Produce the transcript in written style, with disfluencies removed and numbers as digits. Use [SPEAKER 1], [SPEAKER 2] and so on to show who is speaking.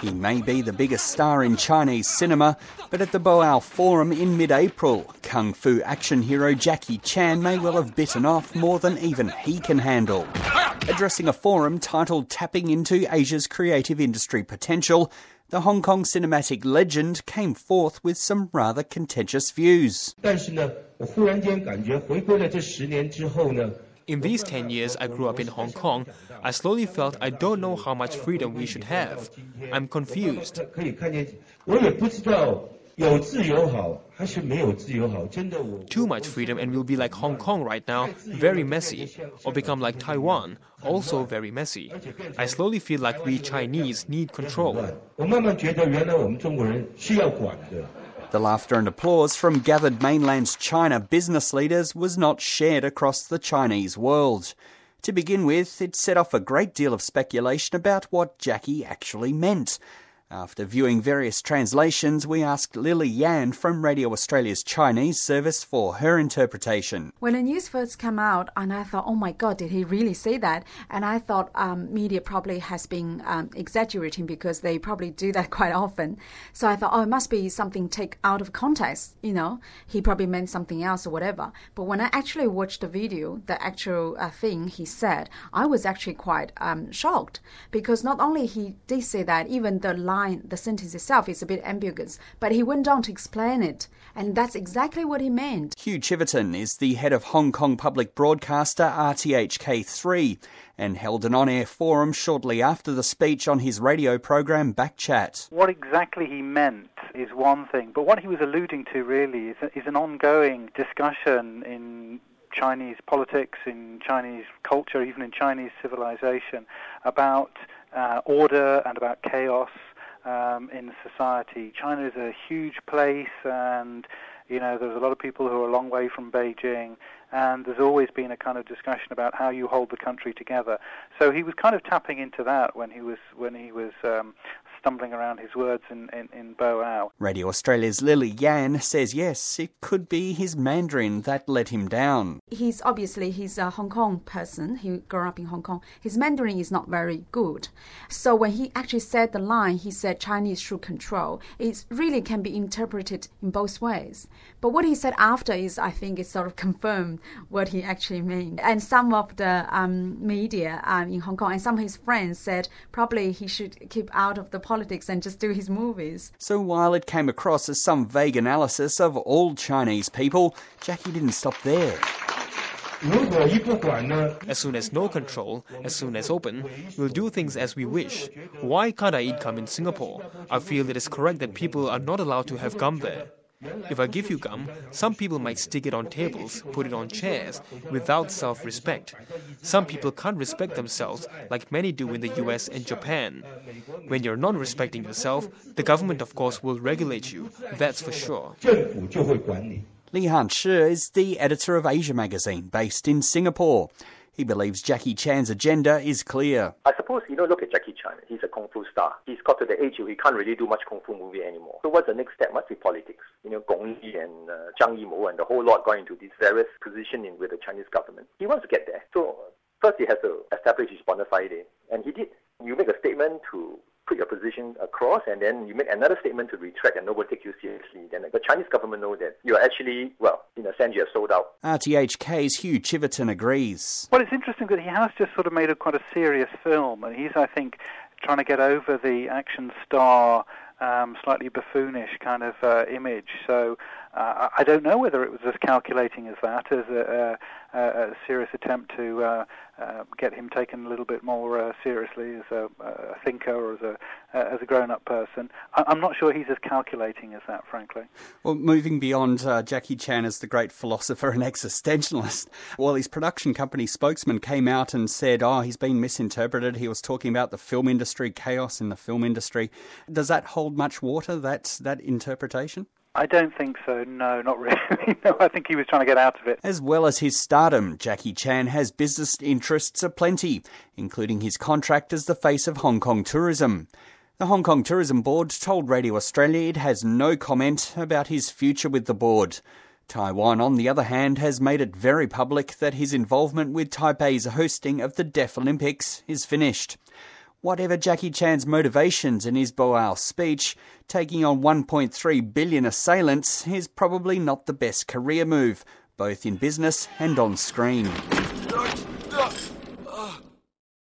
[SPEAKER 1] He may be the biggest star in Chinese cinema, but at the Boao Forum in mid-April, kung fu action hero Jackie Chan may well have bitten off more than even he can handle. Addressing a forum titled Tapping into Asia's Creative Industry Potential, the Hong Kong cinematic legend came forth with some rather contentious views.
[SPEAKER 2] In these 10 years I grew up in Hong Kong, I slowly felt I don't know how much freedom we should have. I'm confused. Too much freedom and we'll be like Hong Kong right now, very messy. Or become like Taiwan, also very messy. I slowly feel like we Chinese need control.
[SPEAKER 1] The laughter and applause from gathered mainland China business leaders was not shared across the Chinese world. To begin with, it set off a great deal of speculation about what Jackie actually meant. After viewing various translations, we asked Lily Yan from Radio Australia's Chinese service for her interpretation.
[SPEAKER 3] When the news first came out, and I thought, oh my God, did he really say that? And I thought media probably has been exaggerating because they probably do that quite often. So I thought, oh, it must be something taken out of context, you know. He probably meant something else or whatever. But when I actually watched the video, the actual thing he said, I was actually quite shocked. Because not only he did say that, even the sentence itself is a bit ambiguous, but he went on to explain it, and that's exactly what he meant.
[SPEAKER 1] Hugh Chiverton is the head of Hong Kong public broadcaster RTHK3 and held an on-air forum shortly after the speech on his radio program Backchat.
[SPEAKER 4] What exactly he meant is one thing, but what he was alluding to really is an ongoing discussion in Chinese politics, in Chinese culture, even in Chinese civilization, about order and about chaos in society. China is a huge place, and you know there's a lot of people who are a long way from Beijing, and there's always been a kind of discussion about how you hold the country together. So he was kind of tapping into that when he was stumbling around his words in Boao.
[SPEAKER 1] Radio Australia's Lily Yan says yes, it could be his Mandarin that let him down.
[SPEAKER 3] He's a Hong Kong person. He grew up in Hong Kong. His Mandarin is not very good. So when he actually said the line, he said Chinese should control, it really can be interpreted in both ways. But what he said after is, I think, it sort of confirmed what he actually meant. And some of the media in Hong Kong and some of his friends said probably he should keep out of the politics and just do his movies.
[SPEAKER 1] So while it came across as some vague analysis of all Chinese people, Jackie didn't stop there.
[SPEAKER 2] As soon as no control, as soon as open, we'll do things as we wish. Why can't I eat gum in Singapore? I feel it is correct that people are not allowed to have gum there. If I give you gum, some people might stick it on tables, put it on chairs, without self-respect. Some people can't respect themselves, like many do in the US and Japan. When you're not respecting yourself, the government, of course, will regulate you. That's for sure.
[SPEAKER 1] Li Han-shi is the editor of Asia magazine, based in Singapore. He believes Jackie Chan's agenda is clear.
[SPEAKER 5] I suppose, look at Jackie Chan. He's a kung fu star. He's got to the age where he can't really do much kung fu movie anymore. So what's the next step? Must be politics. Gong Li and Zhang Yimou and the whole lot going into these various positions with the Chinese government. He wants to get there. So first he has to establish his bona fide, and he did. You make a statement to put your position across, and then you make another statement to retract, and nobody takes you seriously. Then the Chinese government know that you're actually, in a sense, you're sold out.
[SPEAKER 1] RTHK's Hugh Chiverton agrees.
[SPEAKER 4] Well, it's interesting that he has just sort of made quite a serious film, and he's, I think, trying to get over the action star, slightly buffoonish kind of image. So I don't know whether it was as calculating as that, as a serious attempt to get him taken a little bit more seriously as a thinker or as a grown-up person. I'm not sure he's as calculating as that, frankly.
[SPEAKER 1] Well, moving beyond Jackie Chan as the great philosopher and existentialist, well, his production company spokesman came out and said, he's been misinterpreted. He was talking about the film industry, chaos in the film industry. Does that hold much water, that interpretation?
[SPEAKER 4] I don't think so, no, not really. No, I think he was trying to get out of it.
[SPEAKER 1] As well as his stardom, Jackie Chan has business interests aplenty, including his contract as the face of Hong Kong tourism. The Hong Kong Tourism Board told Radio Australia it has no comment about his future with the board. Taiwan, on the other hand, has made it very public that his involvement with Taipei's hosting of the Deaf Olympics is finished. Whatever Jackie Chan's motivations in his Boao speech, taking on 1.3 billion assailants is probably not the best career move, both in business and on screen.